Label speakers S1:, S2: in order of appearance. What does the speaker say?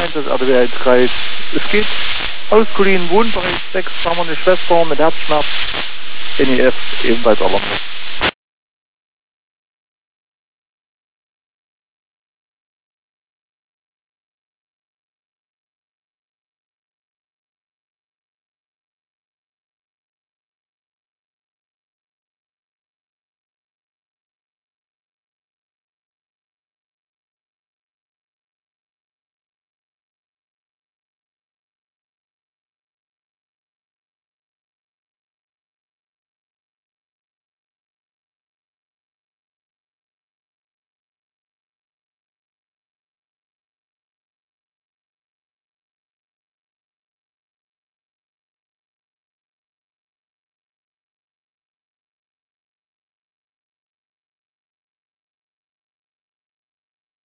S1: Einsatz RTW 13. Es geht ausgeliehen, Wohnbereich 6, haben wir eine Schwester mit Herzschmerz, NEF ebenfalls alarmiert.